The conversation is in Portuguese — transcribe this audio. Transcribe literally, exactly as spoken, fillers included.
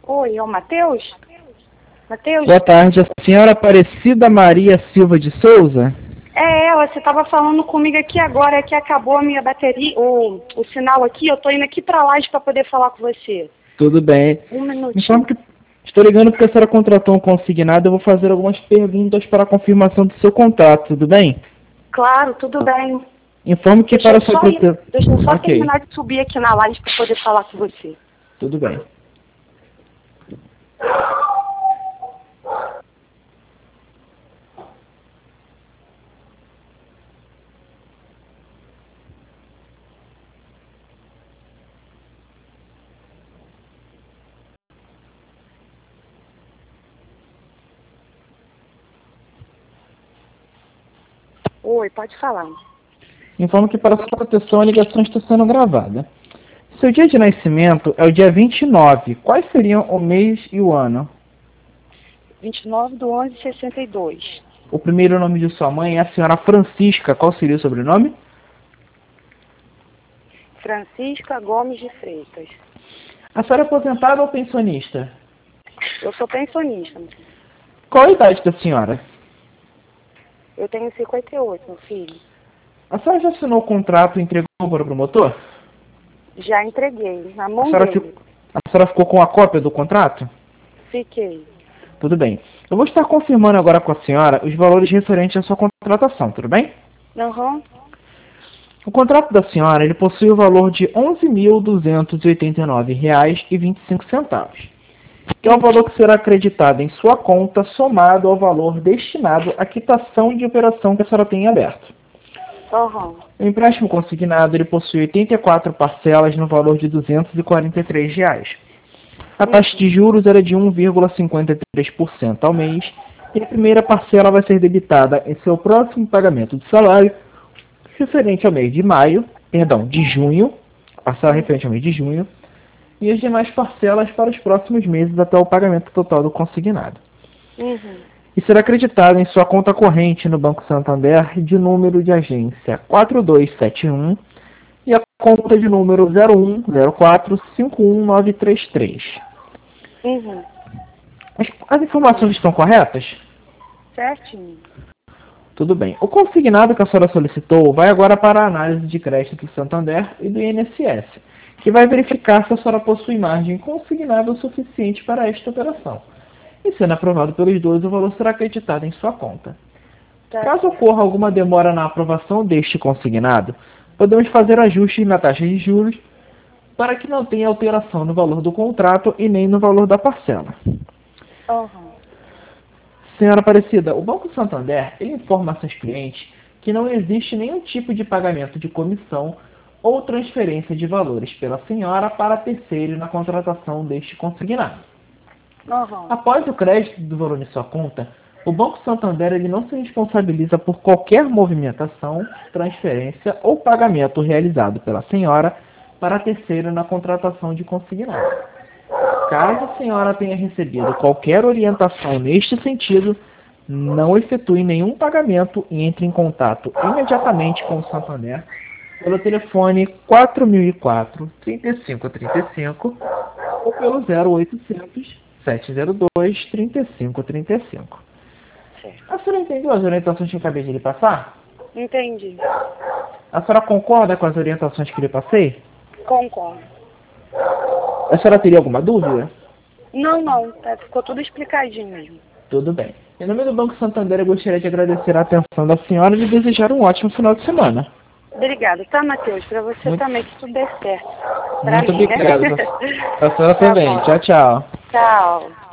Oi, é o Matheus? Matheus? Boa tarde, a senhora Aparecida Maria Silva de Souza? É ela, você estava falando comigo aqui agora, é que acabou a minha bateria, o, o sinal aqui, eu tô indo aqui pra lá para poder falar com você. Tudo bem. Um minutinho. Informo que estou ligando porque a senhora contratou um consignado, eu vou fazer algumas perguntas para a confirmação do seu contrato, tudo bem? Claro, tudo bem. Informo que Deixa para eu a sua só, ir- proteção... deixa eu só Ok, terminar de subir aqui na laje para poder falar com você. tudo bem. Oi, pode falar. Informo que para a sua proteção a ligação está sendo gravada. Seu dia de nascimento é o dia vinte e nove. Quais seriam o mês e o ano? vinte e nove do onze de sessenta e dois. O primeiro nome de sua mãe é a senhora Francisca. Qual seria o sobrenome? Francisca Gomes de Freitas. A senhora é aposentada ou pensionista? Eu sou pensionista. Qual a idade da senhora? Eu tenho cinquenta e oito, meu filho. A senhora já assinou o contrato e entregou para o promotor? Já entreguei, na A mão senhora, dele. fi- a senhora ficou com a cópia do contrato? Fiquei. Tudo bem. Eu vou estar confirmando agora com a senhora os valores referentes à sua contratação, tudo bem? Aham. O contrato da senhora ele possui o valor de onze mil duzentos e oitenta e nove reais e vinte e cinco centavos, que é o valor que será acreditado em sua conta somado ao valor destinado à quitação de operação que a senhora tem aberto. Aham. O empréstimo consignado ele possui oitenta e quatro parcelas no valor de duzentos e quarenta e três reais. A taxa de juros era de um vírgula cinquenta e três por cento ao mês e a primeira parcela vai ser debitada em seu próximo pagamento de salário referente ao mês de maio, perdão, de junho, a parcela referente ao mês de junho, e as demais parcelas para os próximos meses até o pagamento total do consignado. Uhum. E será acreditado em sua conta corrente no Banco Santander de número de agência quatro dois sete um e a conta de número zero um zero quatro cinco um nove três três. Uhum. As, as informações estão corretas? Certinho. Tudo bem. O consignado que a senhora solicitou vai agora para a análise de crédito do Santander e do I N S S, que vai verificar se a senhora possui margem consignável suficiente para esta operação. E sendo aprovado pelos dois, o valor será acreditado em sua conta. Tá. Caso ocorra alguma demora na aprovação deste consignado, podemos fazer ajustes na taxa de juros para que não tenha alteração no valor do contrato e nem no valor da parcela. Aham. Senhora Aparecida, o Banco Santander ele informa a seus clientes que não existe nenhum tipo de pagamento de comissão ou transferência de valores pela senhora para terceiro na contratação deste consignado. Aham. Após o crédito do valor em sua conta, o Banco Santander ele não se responsabiliza por qualquer movimentação, transferência ou pagamento realizado pela senhora para terceiro na contratação de consignado. Caso a senhora tenha recebido qualquer orientação neste sentido, não efetue nenhum pagamento e entre em contato imediatamente com o Santander pelo telefone quatro mil e quatro, trinta e cinco trinta e cinco ou pelo zero oitocentos, sete zero dois, trinta e cinco trinta e cinco. Certo. A senhora entendeu as orientações que eu acabei de lhe passar? Entendi. A senhora concorda com as orientações que lhe passei? Concordo. A senhora teria alguma dúvida? Não, não. Tá, ficou tudo explicadinho mesmo. Tudo bem. Em nome do Banco Santander, eu gostaria de agradecer a atenção da senhora e de desejar um ótimo final de semana. Obrigada, tá, Matheus? Pra você Muito- também, que tudo dê certo. Pra Muito mim, né? obrigado. A senhora Tá também. bom. Tchau, tchau. Tchau.